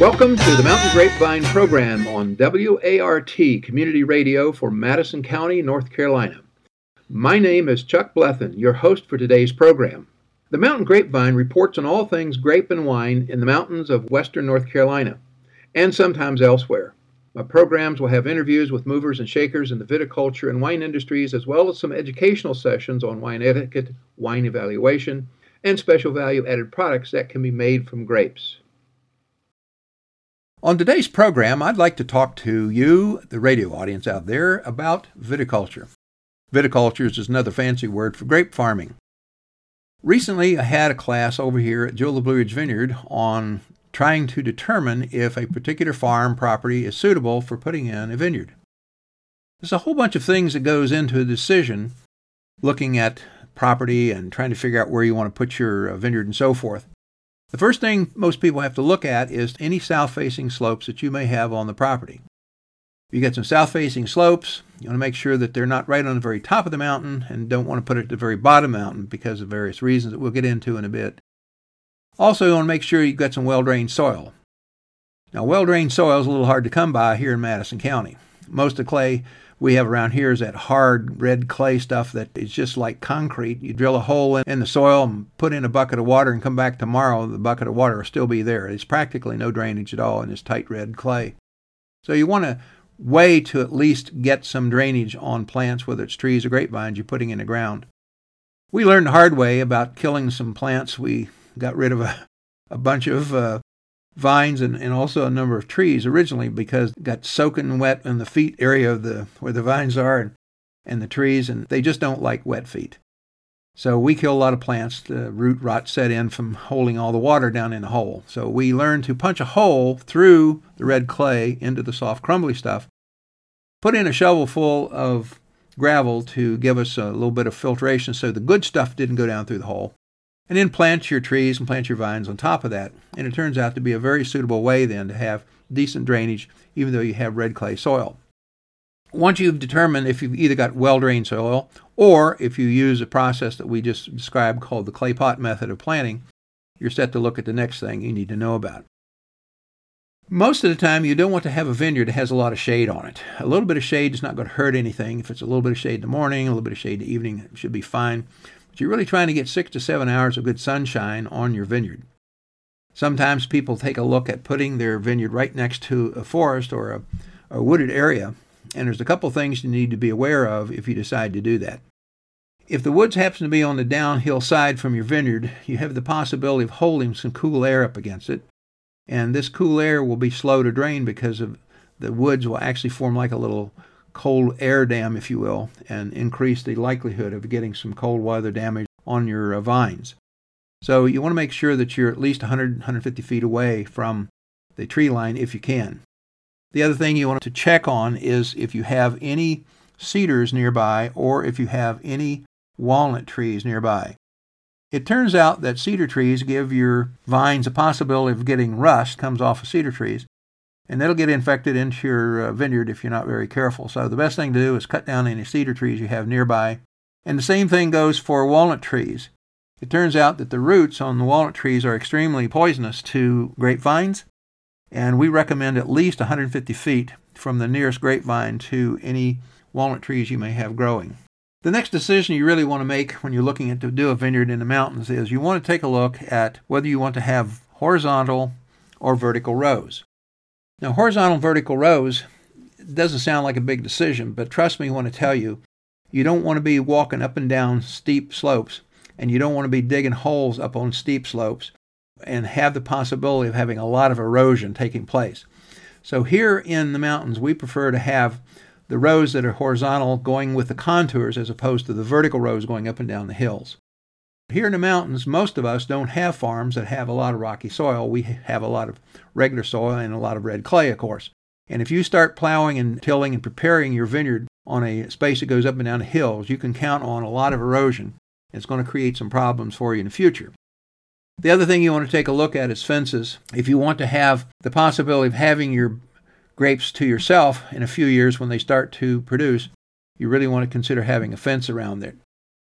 Welcome to the Mountain Grapevine program on WART Community Radio for Madison County, North Carolina. My name is Chuck Blethen, your host for today's program. The Mountain Grapevine reports on all things grape and wine in the mountains of western North Carolina, and sometimes elsewhere. My programs will have interviews with movers and shakers in the viticulture and wine industries, as well as some educational sessions on wine etiquette, wine evaluation, and special value-added products that can be made from grapes. On today's program, I'd like to talk to you, the radio audience out there, about viticulture. Viticulture is just another fancy word for grape farming. Recently, I had a class over here at Jewel of the Blue Ridge Vineyard on trying to determine if a particular farm property is suitable for putting in a vineyard. There's a whole bunch of things that goes into a decision, looking at property and trying to figure out where you want to put your vineyard and so forth. The first thing most people have to look at is any south-facing slopes that you may have on the property. If you get some south-facing slopes, you want to make sure that they're not right on the very top of the mountain and don't want to put it at the very bottom of the mountain because of various reasons that we'll get into in a bit. Also, you want to make sure you've got some well-drained soil. Now, well-drained soil is a little hard to come by here in Madison County. Most of the clay we have around here is that hard red clay stuff that is just like concrete. You drill a hole in the soil and put in a bucket of water and come back tomorrow, the bucket of water will still be there. It's practically no drainage at all in this tight red clay. So you want a way to at least get some drainage on plants, whether it's trees or grapevines you're putting in the ground. We learned the hard way about killing some plants. We got rid of a bunch of vines and also a number of trees originally because it got soaking wet in the feet area of where the vines are and the trees, and they just don't like wet feet. So we kill a lot of plants. The root rot set in from holding all the water down in the hole. So we learned to punch a hole through the red clay into the soft crumbly stuff, put in a shovel full of gravel to give us a little bit of filtration so the good stuff didn't go down through the hole, and then plant your trees and plant your vines on top of that. And it turns out to be a very suitable way then to have decent drainage, even though you have red clay soil. Once you've determined if you've either got well-drained soil or if you use a process that we just described called the clay pot method of planting, you're set to look at the next thing you need to know about. Most of the time, you don't want to have a vineyard that has a lot of shade on it. A little bit of shade is not going to hurt anything. If it's a little bit of shade in the morning, a little bit of shade in the evening, it should be fine. But you're really trying to get 6 to 7 hours of good sunshine on your vineyard. Sometimes people take a look at putting their vineyard right next to a forest or a wooded area, and there's a couple things you need to be aware of if you decide to do that. If the woods happen to be on the downhill side from your vineyard, you have the possibility of holding some cool air up against it, and this cool air will be slow to drain because of the woods will actually form like a little cold air dam, if you will, and increase the likelihood of getting some cold weather damage on your vines. So you want to make sure that you're at least 100, 150 feet away from the tree line if you can. The other thing you want to check on is if you have any cedars nearby or if you have any walnut trees nearby. It turns out that cedar trees give your vines a possibility of getting rust, comes off of cedar trees, and that'll get infected into your vineyard if you're not very careful. So the best thing to do is cut down any cedar trees you have nearby. And the same thing goes for walnut trees. It turns out that the roots on the walnut trees are extremely poisonous to grapevines, and we recommend at least 150 feet from the nearest grapevine to any walnut trees you may have growing. The next decision you really want to make when you're looking at to do a vineyard in the mountains is you want to take a look at whether you want to have horizontal or vertical rows. Now, horizontal and vertical rows doesn't sound like a big decision, but trust me when I tell you, you don't want to be walking up and down steep slopes, and you don't want to be digging holes up on steep slopes and have the possibility of having a lot of erosion taking place. So here in the mountains, we prefer to have the rows that are horizontal going with the contours as opposed to the vertical rows going up and down the hills. Here in the mountains, most of us don't have farms that have a lot of rocky soil. We have a lot of regular soil and a lot of red clay, of course. And if you start plowing and tilling and preparing your vineyard on a space that goes up and down the hills, you can count on a lot of erosion. It's going to create some problems for you in the future. The other thing you want to take a look at is fences. If you want to have the possibility of having your grapes to yourself in a few years when they start to produce, you really want to consider having a fence around there.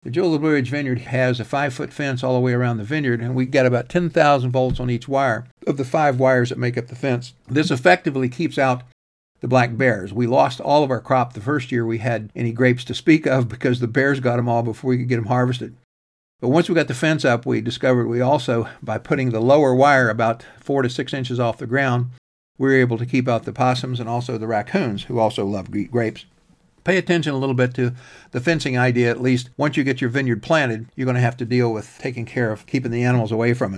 The Jewel of the Blue Ridge Vineyard has a 5-foot fence all the way around the vineyard, and we got about 10,000 volts on each wire of the 5 wires that make up the fence. This effectively keeps out the black bears. We lost all of our crop the first year we had any grapes to speak of because the bears got them all before we could get them harvested. But once we got the fence up, we discovered we also, by putting the lower wire about 4 to 6 inches off the ground, we were able to keep out the possums and also the raccoons, who also love to eat grapes. Pay attention a little bit to the fencing idea. At least once you get your vineyard planted, you're going to have to deal with taking care of keeping the animals away from it.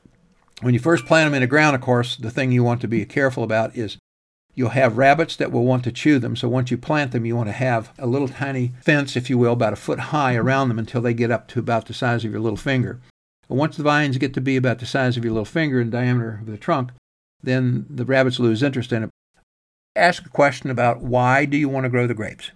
When you first plant them in the ground, of course, the thing you want to be careful about is you'll have rabbits that will want to chew them. So once you plant them, you want to have a little tiny fence, if you will, about a foot high around them until they get up to about the size of your little finger. But once the vines get to be about the size of your little finger in diameter of the trunk, then the rabbits lose interest in it. Ask a question about why do you want to grow the grapes.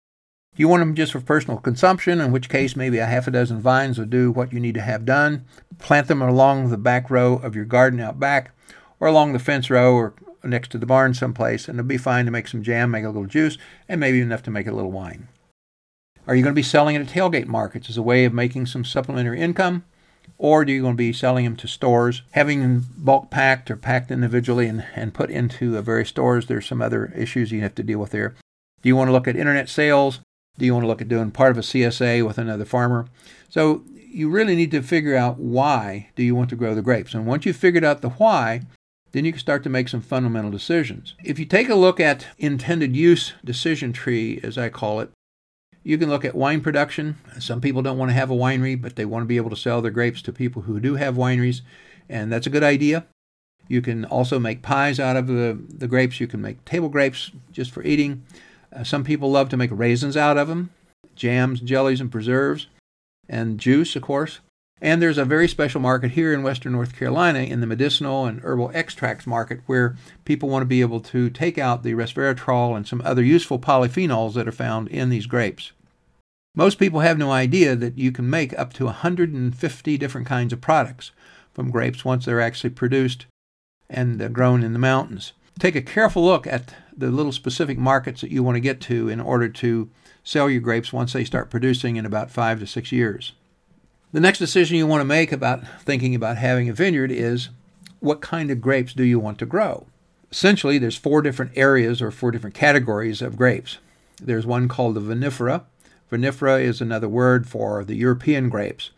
Do you want them just for personal consumption, in which case maybe a half a dozen vines will do what you need to have done? Plant them along the back row of your garden out back, or along the fence row, or next to the barn someplace, and it'll be fine to make some jam, make a little juice, and maybe enough to make a little wine. Are you going to be selling it at tailgate markets as a way of making some supplementary income? Or are you going to be selling them to stores, having them bulk packed or packed individually and put into various stores? There's some other issues you have to deal with there. Do you want to look at internet sales? Do you want to look at doing part of a CSA with another farmer? So you really need to figure out why do you want to grow the grapes. And once you've figured out the why, then you can start to make some fundamental decisions. If you take a look at intended use decision tree, as I call it, you can look at wine production. Some people don't want to have a winery, but they want to be able to sell their grapes to people who do have wineries, and that's a good idea. You can also make pies out of the grapes. You can make table grapes just for eating. Some people love to make raisins out of them, jams, jellies, and preserves, and juice, of course. And there's a very special market here in western North Carolina in the medicinal and herbal extracts market where people want to be able to take out the resveratrol and some other useful polyphenols that are found in these grapes. Most people have no idea that you can make up to 150 different kinds of products from grapes once they're actually produced and grown in the mountains. Take a careful look at the little specific markets that you want to get to in order to sell your grapes once they start producing in about 5 to 6 years. The next decision you want to make about thinking about having a vineyard is what kind of grapes do you want to grow? Essentially, there's 4 different areas or 4 different categories of grapes. There's one called the vinifera. Vinifera is another word for the European grapes.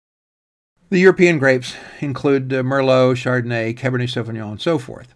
The European grapes include Merlot, Chardonnay, Cabernet Sauvignon, and so forth.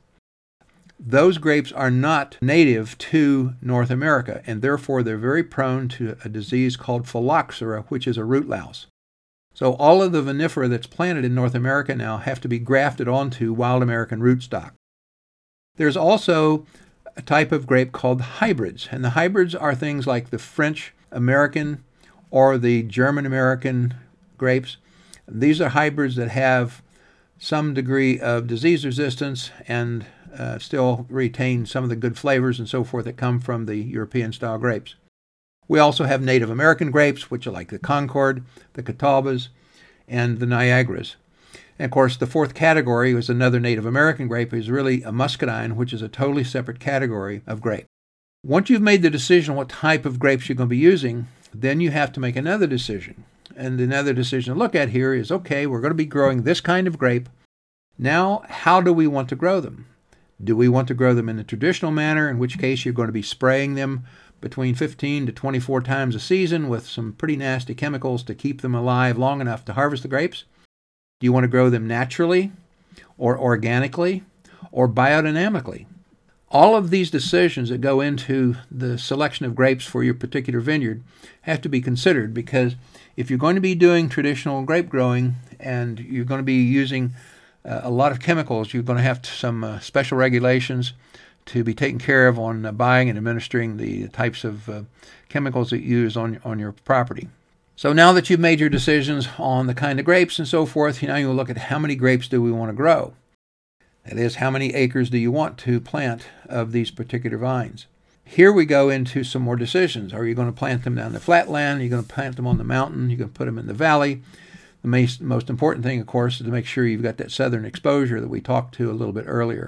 Those grapes are not native to North America, and therefore they're very prone to a disease called phylloxera, which is a root louse. So all of the vinifera that's planted in North America now have to be grafted onto wild American rootstock. There's also a type of grape called hybrids, and the hybrids are things like the French American or the German American grapes. These are hybrids that have some degree of disease resistance and still retain some of the good flavors and so forth that come from the European style grapes. We also have Native American grapes, which are like the Concord, the Catawbas, and the Niagaras. And of course, the 4th category was another Native American grape, is really a muscadine, which is a totally separate category of grape. Once you've made the decision what type of grapes you're going to be using, then you have to make another decision. And another decision to look at here is, okay, we're going to be growing this kind of grape. Now, how do we want to grow them? Do we want to grow them in the traditional manner, in which case you're going to be spraying them between 15 to 24 times a season with some pretty nasty chemicals to keep them alive long enough to harvest the grapes? Do you want to grow them naturally or organically or biodynamically? All of these decisions that go into the selection of grapes for your particular vineyard have to be considered, because if you're going to be doing traditional grape growing and you're going to be using a lot of chemicals, you're going to have some special regulations to be taken care of on buying and administering the types of chemicals that you use on your property. So now that you've made your decisions on the kind of grapes and so forth, now you'll look at how many grapes do we want to grow. That is, how many acres do you want to plant of these particular vines? Here we go into some more decisions. Are you going to plant them down the flatland? Are you going to plant them on the mountain? Are you going to put them in the valley? The most important thing, of course, is to make sure you've got that southern exposure that we talked to a little bit earlier.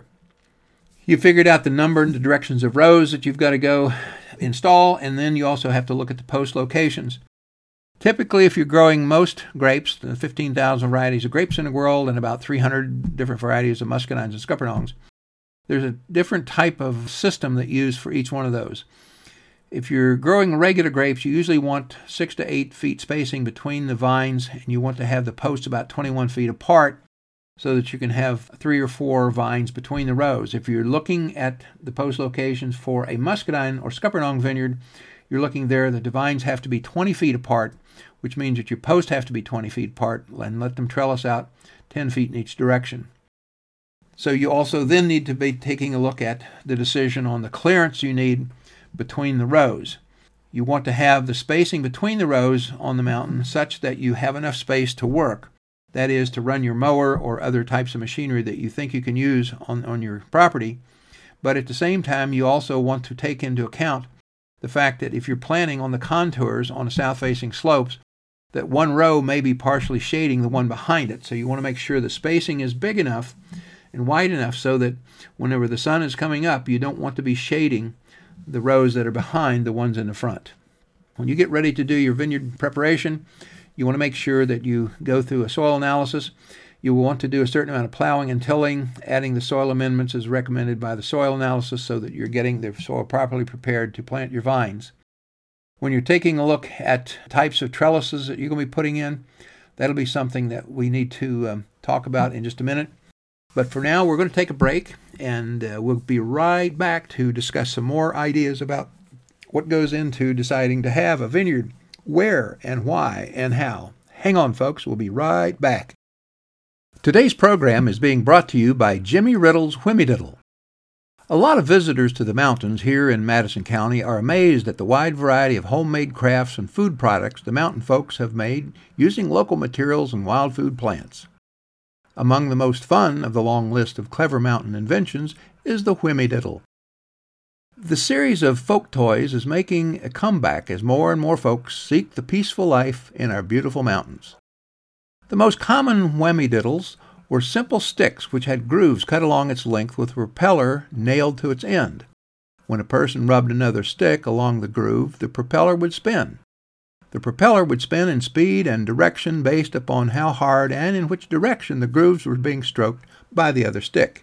You figured out the number and the directions of rows that you've got to go install, and then you also have to look at the post locations. Typically, if you're growing most grapes, the 15,000 varieties of grapes in the world and about 300 different varieties of muscadines and scuppernongs, there's a different type of system that you use for each one of those. If you're growing regular grapes, you usually want 6 to 8 feet spacing between the vines, and you want to have the posts about 21 feet apart so that you can have 3 or 4 vines between the rows. If you're looking at the post locations for a muscadine or scuppernong vineyard, you're looking there that the vines have to be 20 feet apart, which means that your posts have to be 20 feet apart, and let them trellis out 10 feet in each direction. So you also then need to be taking a look at the decision on the clearance you need between the rows. You want to have the spacing between the rows on the mountain such that you have enough space to work. That is, to run your mower or other types of machinery that you think you can use on your property. But at the same time, you also want to take into account the fact that if you're planting on the contours on the south-facing slopes, that one row may be partially shading the one behind it. So you want to make sure the spacing is big enough and wide enough so that whenever the sun is coming up, you don't want to be shading the rows that are behind the ones in the front. When you get ready to do your vineyard preparation, you want to make sure that you go through a soil analysis. You will want to do a certain amount of plowing and tilling, adding the soil amendments as recommended by the soil analysis so that you're getting the soil properly prepared to plant your vines. When you're taking a look at types of trellises that you're going to be putting in, that'll be something that we need to talk about in just a minute. But for now, we're going to take a break, and we'll be right back to discuss some more ideas about what goes into deciding to have a vineyard, where and why and how. Hang on, folks. We'll be right back. Today's program is being brought to you by Jimmy Riddle's Whimmy-Diddle. A lot of visitors to the mountains here in Madison County are amazed at the wide variety of homemade crafts and food products the mountain folks have made using local materials and wild food plants. Among the most fun of the long list of clever mountain inventions is the Whimmy-Diddle. The series of folk toys is making a comeback as more and more folks seek the peaceful life in our beautiful mountains. The most common Whimmy-Diddles were simple sticks which had grooves cut along its length with a propeller nailed to its end. When a person rubbed another stick along the groove, the propeller would spin. The propeller would spin in speed and direction based upon how hard and in which direction the grooves were being stroked by the other stick.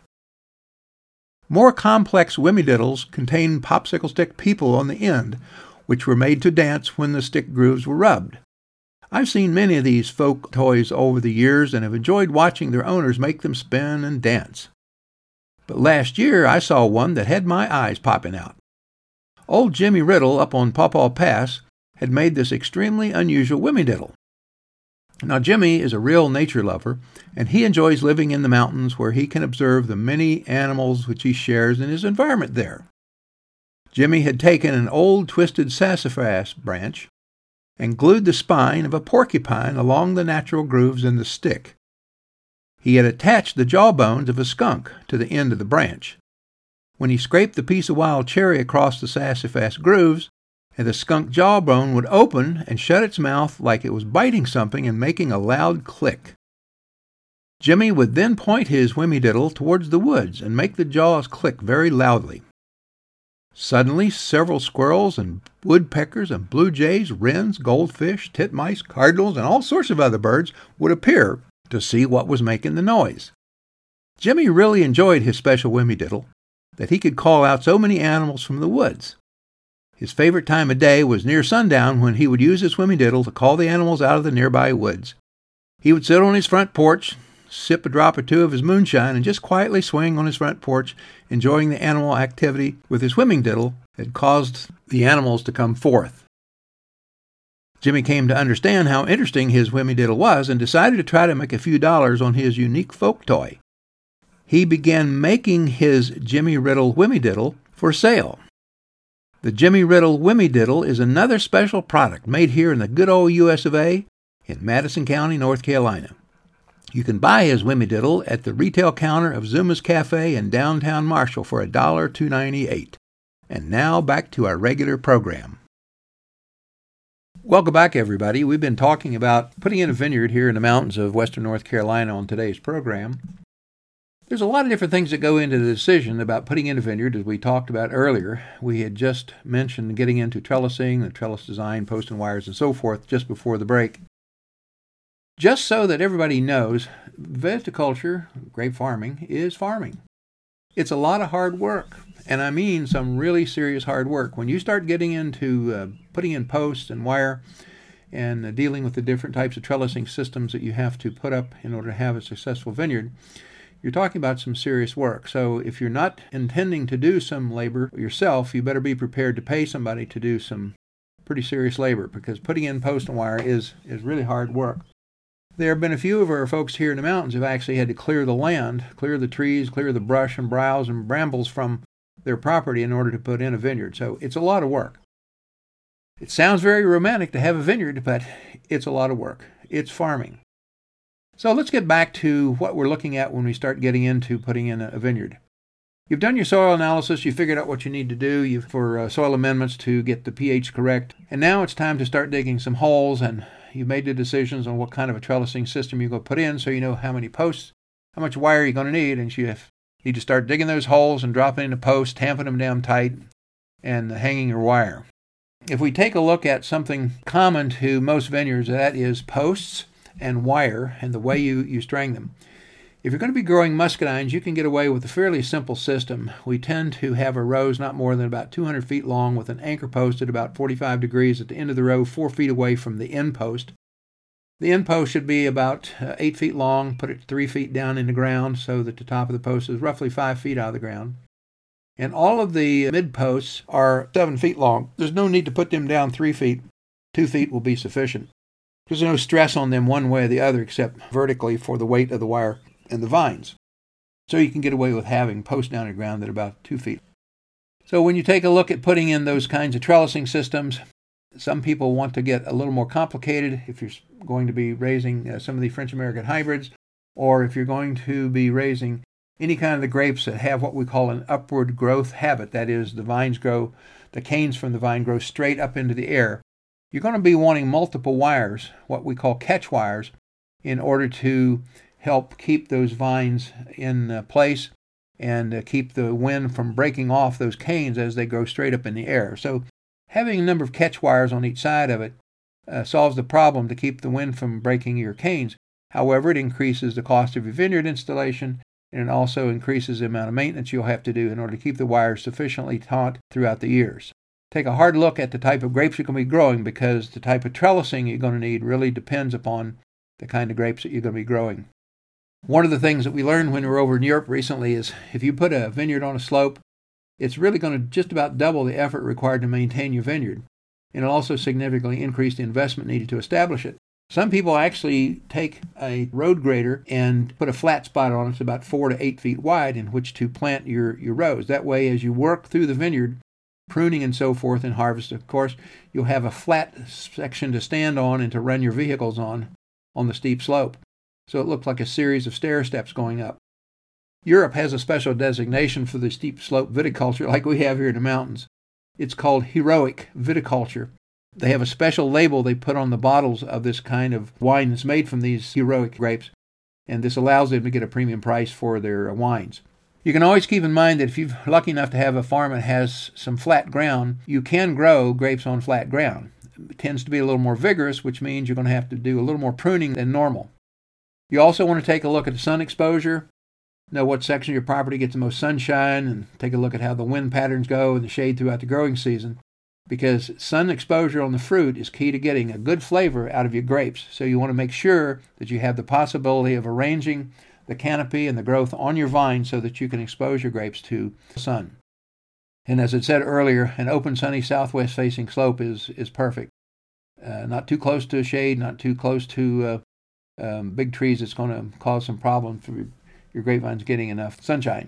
More complex Whimmy-Diddles contained popsicle stick people on the end, which were made to dance when the stick grooves were rubbed. I've seen many of these folk toys over the years and have enjoyed watching their owners make them spin and dance. But last year I saw one that had my eyes popping out. Old Jimmy Riddle up on Pawpaw Pass had made this extremely unusual Whimmy-Diddle. Now Jimmy is a real nature lover, and he enjoys living in the mountains where he can observe the many animals which he shares in his environment there. Jimmy had taken an old twisted sassafras branch and glued the spine of a porcupine along the natural grooves in the stick. He had attached the jawbones of a skunk to the end of the branch. When he scraped the piece of wild cherry across the sassafras grooves, and the skunk jawbone would open and shut its mouth like it was biting something and making a loud click. Jimmy would then point his Whimmy-Diddle towards the woods and make the jaws click very loudly. Suddenly, several squirrels and woodpeckers and blue jays, wrens, goldfish, titmice, cardinals, and all sorts of other birds would appear to see what was making the noise. Jimmy really enjoyed his special Whimmy-Diddle, that he could call out so many animals from the woods. His favorite time of day was near sundown, when he would use his Whimmy-Diddle to call the animals out of the nearby woods. He would sit on his front porch, sip a drop or two of his moonshine, and just quietly swing on his front porch, enjoying the animal activity with his Whimmy-Diddle that caused the animals to come forth. Jimmy came to understand how interesting his Whimmy-Diddle was and decided to try to make a few dollars on his unique folk toy. He began making his Jimmy Riddle Whimmy-Diddle for sale. The Jimmy Riddle Whimmy-Diddle is another special product made here in the good old US of A in Madison County, North Carolina. You can buy his Whimmy-Diddle at the retail counter of Zuma's Cafe in downtown Marshall for $1.298. And now back to our regular program. Welcome back, everybody. We've been talking about putting in a vineyard here in the mountains of western North Carolina on today's program. There's a lot of different things that go into the decision about putting in a vineyard, as we talked about earlier. We had just mentioned getting into trellising, the trellis design, post and wires, and so forth just before the break. Just so that everybody knows, viticulture, grape farming, is farming. It's a lot of hard work, and I mean some really serious hard work. When you start getting into putting in posts and wire and dealing with the different types of trellising systems that you have to put up in order to have a successful vineyard, you're talking about some serious work. So if you're not intending to do some labor yourself, you better be prepared to pay somebody to do some pretty serious labor, because putting in post and wire is really hard work. There have been a few of our folks here in the mountains who have actually had to clear the land, clear the trees, clear the brush and browse and brambles from their property in order to put in a vineyard. So it's a lot of work. It sounds very romantic to have a vineyard, but it's a lot of work. It's farming. So let's get back to what we're looking at when we start getting into putting in a vineyard. You've done your soil analysis, you figured out what you need to do for soil amendments to get the pH correct, and now it's time to start digging some holes, and you've made the decisions on what kind of a trellising system you're going to put in, so you know how many posts, how much wire you're going to need, and you need to start digging those holes and dropping in the posts, tamping them down tight, and hanging your wire. If we take a look at something common to most vineyards, that is posts and wire and the way you string them. If you're going to be growing muscadines, you can get away with a fairly simple system. We tend to have a rows not more than about 200 feet long with an anchor post at about 45 degrees at the end of the row, 4 feet away from the end post. The end post should be about 8 feet long. Put it 3 feet down in the ground so that the top of the post is roughly 5 feet out of the ground. And all of the mid posts are 7 feet long. There's no need to put them down 3 feet. 2 feet will be sufficient. There's no stress on them one way or the other except vertically for the weight of the wire and the vines. So you can get away with having posts down in the ground that are about 2 feet. So when you take a look at putting in those kinds of trellising systems, some people want to get a little more complicated if you're going to be raising some of the French American hybrids, or if you're going to be raising any kind of the grapes that have what we call an upward growth habit. That is, the canes from the vine grow straight up into the air. You're going to be wanting multiple wires, what we call catch wires, in order to help keep those vines in place and keep the wind from breaking off those canes as they grow straight up in the air. So having a number of catch wires on each side of it solves the problem to keep the wind from breaking your canes. However, it increases the cost of your vineyard installation, and it also increases the amount of maintenance you'll have to do in order to keep the wires sufficiently taut throughout the years. Take a hard look at the type of grapes you're going to be growing, because the type of trellising you're going to need really depends upon the kind of grapes that you're going to be growing. One of the things that we learned when we were over in Europe recently is if you put a vineyard on a slope, it's really going to just about double the effort required to maintain your vineyard. And it'll also significantly increase the investment needed to establish it. Some people actually take a road grader and put a flat spot on it that's about 4 to 8 feet wide in which to plant your rows. That way, as you work through the vineyard, pruning and so forth and harvest, of course, you'll have a flat section to stand on and to run your vehicles on the steep slope. So it looks like a series of stair steps going up. Europe has a special designation for the steep slope viticulture like we have here in the mountains. It's called heroic viticulture. They have a special label they put on the bottles of this kind of wine that's made from these heroic grapes, and this allows them to get a premium price for their wines. You can always keep in mind that if you're lucky enough to have a farm that has some flat ground, you can grow grapes on flat ground. It tends to be a little more vigorous, which means you're going to have to do a little more pruning than normal. You also want to take a look at the sun exposure, know what section of your property gets the most sunshine, and take a look at how the wind patterns go and the shade throughout the growing season, because sun exposure on the fruit is key to getting a good flavor out of your grapes. So you want to make sure that you have the possibility of arranging the canopy and the growth on your vine so that you can expose your grapes to sun. And as I said earlier, an open, sunny, southwest-facing slope is perfect. Not too close to shade, not too close to big trees that's going to cause some problems for your grapevines getting enough sunshine.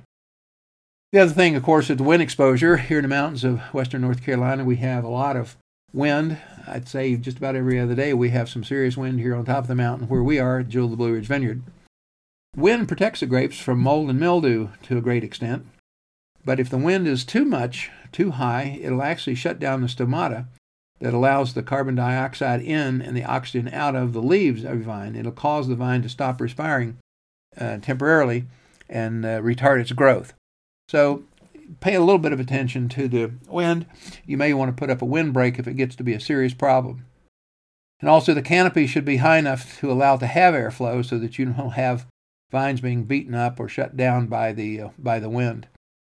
The other thing, of course, is the wind exposure. Here in the mountains of western North Carolina, we have a lot of wind. I'd say just about every other day we have some serious wind here on top of the mountain where we are at Jewel of the Blue Ridge Vineyard. Wind protects the grapes from mold and mildew to a great extent, but if the wind is too much, too high, it'll actually shut down the stomata that allows the carbon dioxide in and the oxygen out of the leaves of your vine. It'll cause the vine to stop respiring temporarily, and retard its growth. So pay a little bit of attention to the wind. You may want to put up a windbreak if it gets to be a serious problem. And also the canopy should be high enough to allow it to have airflow so that you don't have vines being beaten up or shut down by the wind.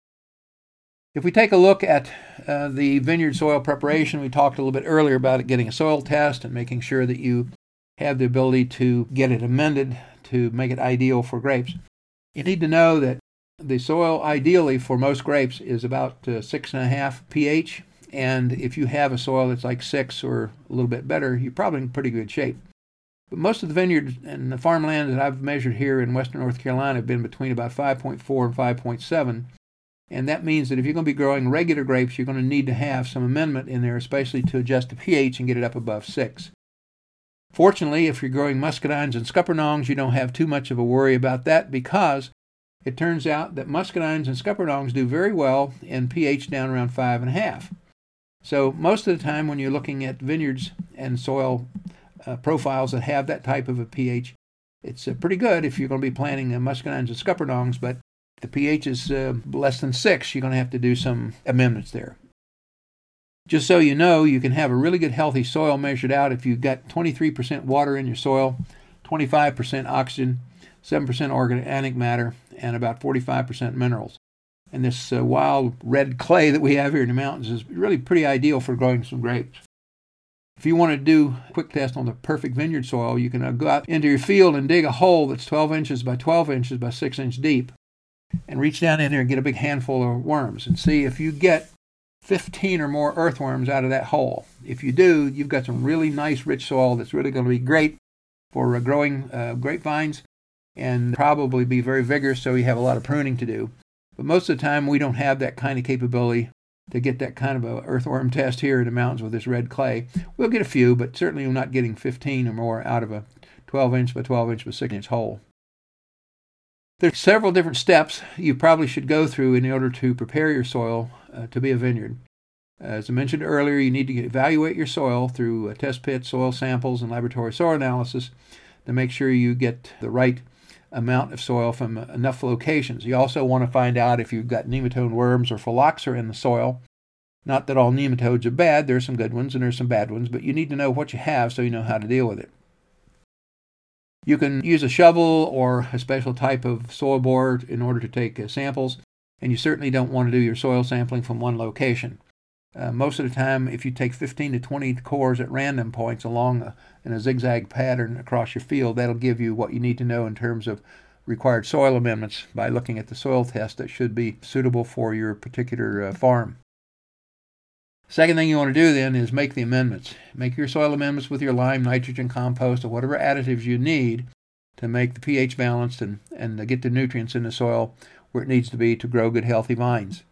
If we take a look at the vineyard soil preparation, we talked a little bit earlier about it, getting a soil test and making sure that you have the ability to get it amended to make it ideal for grapes. You need to know that the soil ideally for most grapes is about 6.5 pH, and if you have a soil that's like 6 or a little bit better, you're probably in pretty good shape. But most of the vineyards and the farmland that I've measured here in western North Carolina have been between about 5.4 and 5.7, and that means that if you're going to be growing regular grapes, you're going to need to have some amendment in there, especially to adjust the pH and get it up above 6. Fortunately, if you're growing muscadines and scuppernongs, you don't have too much of a worry about that, because it turns out that muscadines and scuppernongs do very well in pH down around 5.5. So most of the time when you're looking at vineyards and soil profiles that have that type of a pH, it's pretty good if you're going to be planting muscadines and scuppernongs, but if the pH is less than 6, you're going to have to do some amendments there. Just so you know, you can have a really good healthy soil measured out if you've got 23% water in your soil, 25% oxygen, 7% organic matter, and about 45% minerals. And this wild red clay that we have here in the mountains is really pretty ideal for growing some grapes. If you want to do a quick test on the perfect vineyard soil, you can go out into your field and dig a hole that's 12 inches by 12 inches by 6 inches deep, and reach down in there and get a big handful of worms and see if you get 15 or more earthworms out of that hole. If you do, you've got some really nice rich soil that's really going to be great for growing grapevines, and probably be very vigorous, so you have a lot of pruning to do. But most of the time we don't have that kind of capability to get that kind of a earthworm test here in the mountains with this red clay. We'll get a few, but certainly we're not getting 15 or more out of a 12 inch by 12 inch by 6 inch hole. There's several different steps you probably should go through in order to prepare your soil to be a vineyard. As I mentioned earlier, you need to evaluate your soil through test pits, soil samples, and laboratory soil analysis to make sure you get the right amount of soil from enough locations. You also want to find out if you've got nematode worms or phylloxera in the soil. Not that all nematodes are bad. There's some good ones and there's some bad ones, but you need to know what you have so you know how to deal with it. You can use a shovel or a special type of soil borer in order to take samples, and you certainly don't want to do your soil sampling from one location. Most of the time, if you take 15 to 20 cores at random points along in a zigzag pattern across your field, that'll give you what you need to know in terms of required soil amendments by looking at the soil test that should be suitable for your particular farm. Second thing you want to do then is make the amendments. Make your soil amendments with your lime, nitrogen, compost, or whatever additives you need to make the pH balanced and get the nutrients in the soil where it needs to be to grow good, healthy vines.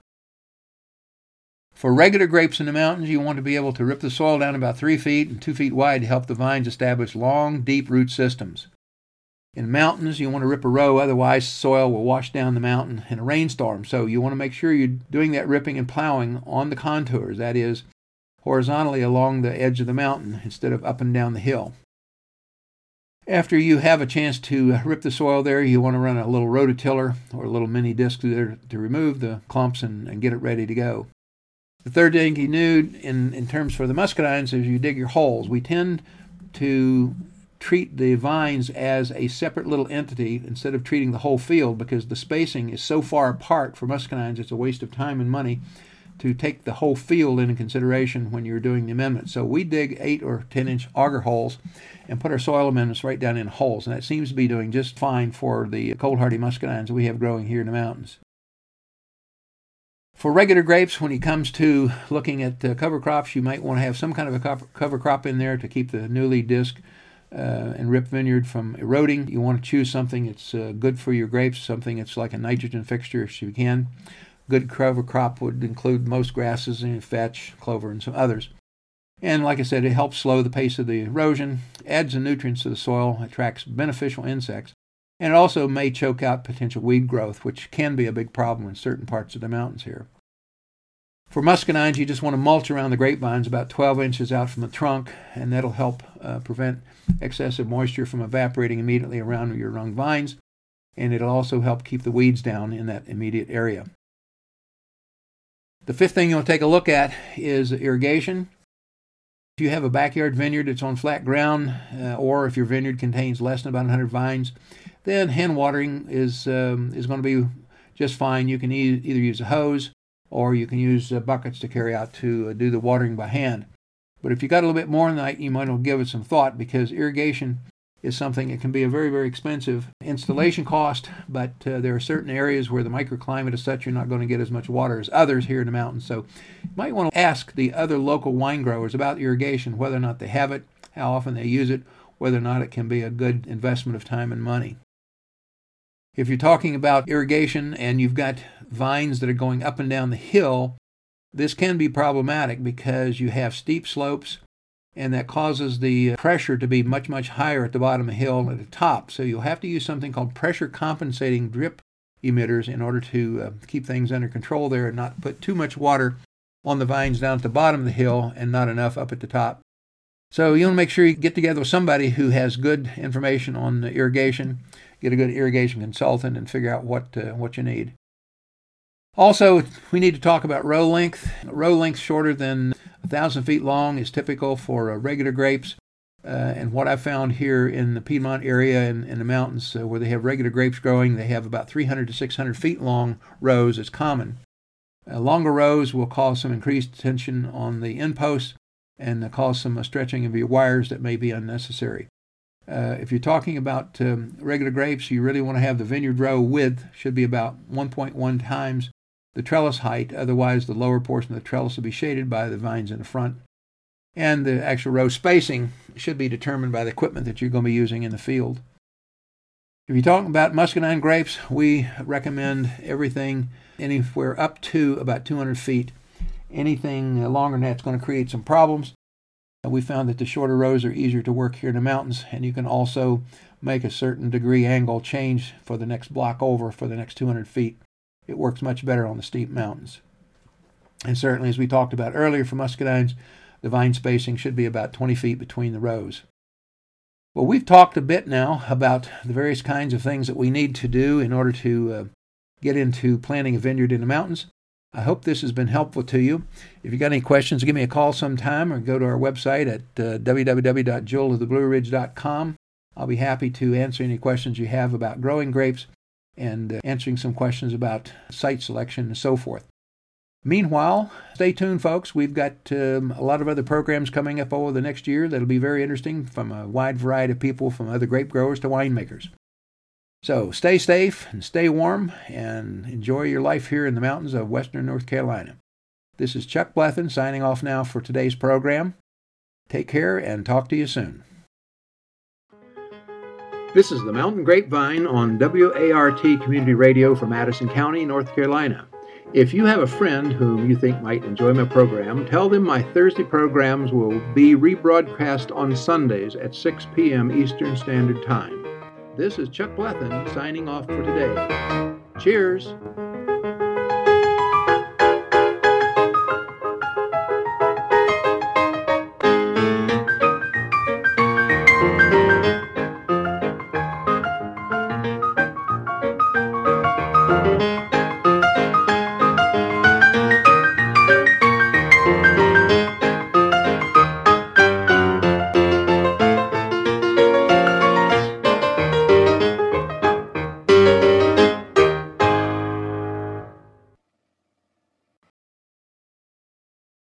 For regular grapes in the mountains, you want to be able to rip the soil down about 3 feet and 2 feet wide to help the vines establish long, deep root systems. In mountains, you want to rip a row, otherwise soil will wash down the mountain in a rainstorm. So you want to make sure you're doing that ripping and plowing on the contours, that is, horizontally along the edge of the mountain instead of up and down the hill. After you have a chance to rip the soil there, you want to run a little rototiller or a little mini disc there to remove the clumps and get it ready to go. The third thing you need in terms for the muscadines is you dig your holes. We tend to treat the vines as a separate little entity instead of treating the whole field, because the spacing is so far apart for muscadines it's a waste of time and money to take the whole field into consideration when you're doing the amendment. So we dig 8 or 10 inch auger holes and put our soil amendments right down in holes, and that seems to be doing just fine for the cold hardy muscadines we have growing here in the mountains. For regular grapes, when it comes to looking at cover crops, you might want to have some kind of a cover crop in there to keep the newly disc and rip vineyard from eroding. You want to choose something that's good for your grapes, something that's like a nitrogen fixture if you can. Good cover crop would include most grasses, vetch, clover, and some others. And like I said, it helps slow the pace of the erosion, adds the nutrients to the soil, attracts beneficial insects, and it also may choke out potential weed growth, which can be a big problem in certain parts of the mountains here. For muscadines, you just want to mulch around the grapevines about 12 inches out from the trunk, and that'll help prevent excessive moisture from evaporating immediately around your young vines. and it'll also help keep the weeds down in that immediate area. The fifth thing you'll take a look at is irrigation. If you have a backyard vineyard that's on flat ground, or if your vineyard contains less than about 100 vines, then hand watering is going to be just fine. You can either use a hose or you can use buckets to carry out to do the watering by hand. But if you got a little bit more than that, you might want to give it some thought, because irrigation is something that can be a very, very expensive installation cost, but there are certain areas where the microclimate is such you're not going to get as much water as others here in the mountains. So you might want to ask the other local wine growers about irrigation, whether or not they have it, how often they use it, whether or not it can be a good investment of time and money. If you're talking about irrigation and you've got vines that are going up and down the hill, this can be problematic because you have steep slopes, and that causes the pressure to be much, much higher at the bottom of the hill than at the top. So you'll have to use something called pressure compensating drip emitters in order to keep things under control there and not put too much water on the vines down at the bottom of the hill and not enough up at the top. So you want to make sure you get together with somebody who has good information on irrigation, get a good irrigation consultant, and figure out what you need. Also, we need to talk about row length. Row length shorter than 1,000 feet long is typical for regular grapes. And what I found here in the Piedmont area and in the mountains where they have regular grapes growing, they have about 300 to 600 feet long rows is common. Longer rows will cause some increased tension on the end posts and cause some stretching of your wires that may be unnecessary. If you're talking about regular grapes, you really want to have the vineyard row width should be about 1.1 times the trellis height. Otherwise, the lower portion of the trellis will be shaded by the vines in the front. And the actual row spacing should be determined by the equipment that you're going to be using in the field. If you're talking about muscadine grapes, we recommend everything anywhere up to about 200 feet. Anything longer than that's going to create some problems. We found that the shorter rows are easier to work here in the mountains, and you can also make a certain degree angle change for the next block over for the next 200 feet. It works much better on the steep mountains. And certainly, as we talked about earlier for muscadines, the vine spacing should be about 20 feet between the rows. Well, we've talked a bit now about the various kinds of things that we need to do in order to get into planting a vineyard in the mountains. I hope this has been helpful to you. If you got any questions, give me a call sometime or go to our website at www.jeweloftheblueridge.com. I'll be happy to answer any questions you have about growing grapes and answering some questions about site selection and so forth. Meanwhile, stay tuned, folks. We've got a lot of other programs coming up over the next year that'll be very interesting from a wide variety of people, from other grape growers to winemakers. So stay safe and stay warm and enjoy your life here in the mountains of western North Carolina. This is Chuck Blethen signing off now for today's program. Take care and talk to you soon. This is the Mountain Grapevine on WART Community Radio from Madison County, North Carolina. If you have a friend whom you think might enjoy my program, tell them my Thursday programs will be rebroadcast on Sundays at 6 p.m. Eastern Standard Time. This is Chuck Blethen signing off for today. Cheers!